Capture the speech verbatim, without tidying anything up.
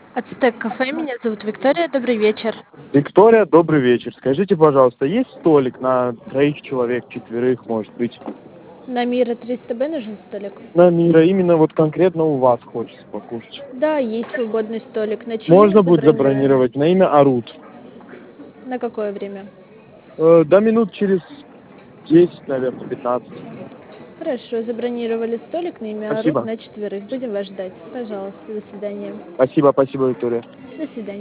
Ацтек кафе, меня зовут Виктория, добрый вечер. Виктория, добрый вечер. Скажите, пожалуйста, есть столик на троих человек, четверых, может быть? На Мира триста Б нужен столик? На Мира, именно вот конкретно у вас хочется покушать. Да, есть свободный столик. На чье имя Можно будет забронируем? забронировать на имя Арут. На какое время? Э, до минут через десять, наверное, пятнадцать. Хорошо, забронировали столик на имя Арут Спасибо. на четверых. Будем вас ждать. Пожалуйста, до свидания. Спасибо, спасибо, Виктория. До свидания.